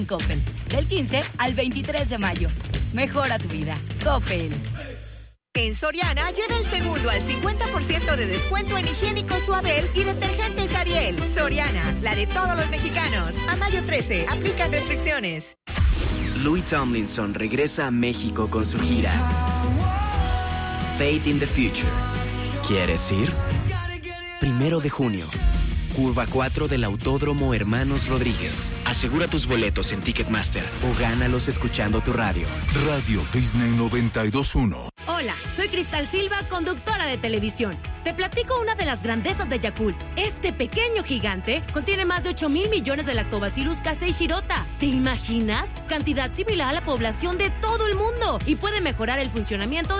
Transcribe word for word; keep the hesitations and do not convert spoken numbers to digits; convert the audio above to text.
Coppel, del quince al veintitrés de mayo. Mejora tu vida. Coppel. En Soriana, lleva el segundo al cincuenta por ciento de descuento en higiénicos Suabel y detergentes Ariel. Soriana, la de todos los mexicanos. A mayo trece, aplican restricciones. Louis Tomlinson regresa a México con su gira Fate in the Future. ¿Quieres ir? Primero de junio. Curva cuatro del Autódromo Hermanos Rodríguez. Asegura tus boletos en Ticketmaster o gánalos escuchando tu radio. Radio Disney noventa y dos punto uno. Hola, soy Cristal Silva, conductora de televisión. Te platico una de las grandezas de Yakult. Este pequeño gigante contiene más de ocho mil millones de Lactobacillus casei shirota. ¿Te imaginas? Cantidad similar a la población de todo el mundo y puede mejorar el funcionamiento